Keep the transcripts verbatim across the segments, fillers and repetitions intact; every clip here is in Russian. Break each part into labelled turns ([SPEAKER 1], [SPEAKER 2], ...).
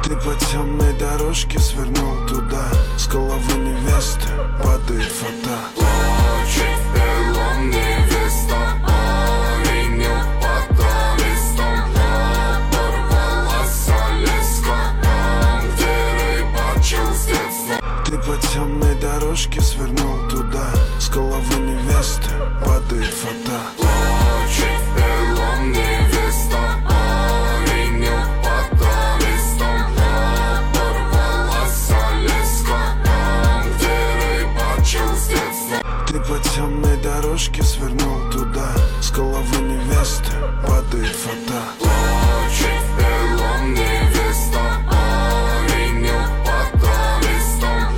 [SPEAKER 1] Ты по темной дорожке свернул туда. С головы невесты падает фата.
[SPEAKER 2] Плачет перлом невеста, принял поталистом. Порвалась леска, там, где рыбачил с детства.
[SPEAKER 1] Ты по темной дорожке свернул туда. С головы невесты падает фата.
[SPEAKER 2] Плачет перлом невеста, принял поталистом. Порвалась леска, там, где рыбачил с детства.
[SPEAKER 1] Ты по темной дорожке свернул туда. С головы невесты падает фата.
[SPEAKER 2] Плачет перлом невеста, принял поталистом.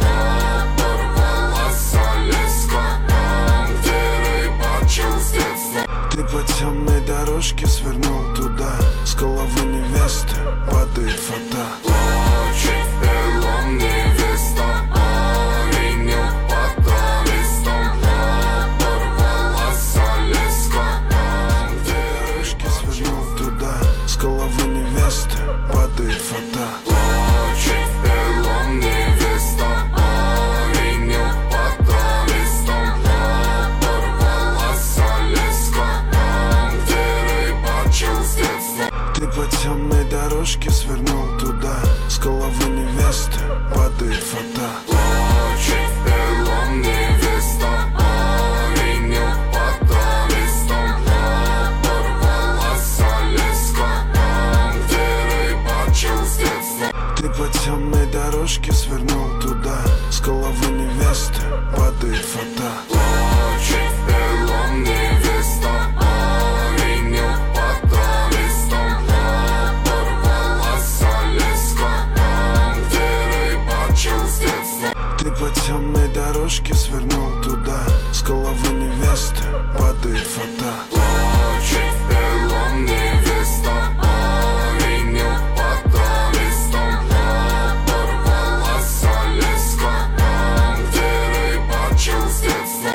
[SPEAKER 2] Порвалась леска, там, где рыбачил с детства.
[SPEAKER 1] Ты по темной дорожке свернул туда. С головы невесты падает фата.
[SPEAKER 2] Плачет перлом невеста, принял поталистом. Порвалась леска, там, где
[SPEAKER 1] Дорожке свернул туда. С головы невесты падает фата.
[SPEAKER 2] Плачет перлом невеста, принял поталистом. Порвалась леска, там, где рыбачил с детства.
[SPEAKER 1] Ты по темной дорожке свернул туда. С головы невесты падает фата.
[SPEAKER 2] Плачет перлом невеста, принял поталистом. Порвалась леска, там, где рыбачил с детства.
[SPEAKER 1] Ты по темной дорожке свернул туда. С головы невесты падает фата.
[SPEAKER 2] Плачет перлом невеста, принял поталистом. Порвалась леска, там, где рыбачил с детства.
[SPEAKER 1] Ты по темной дорожке свернул туда. С головы невесты падает фата.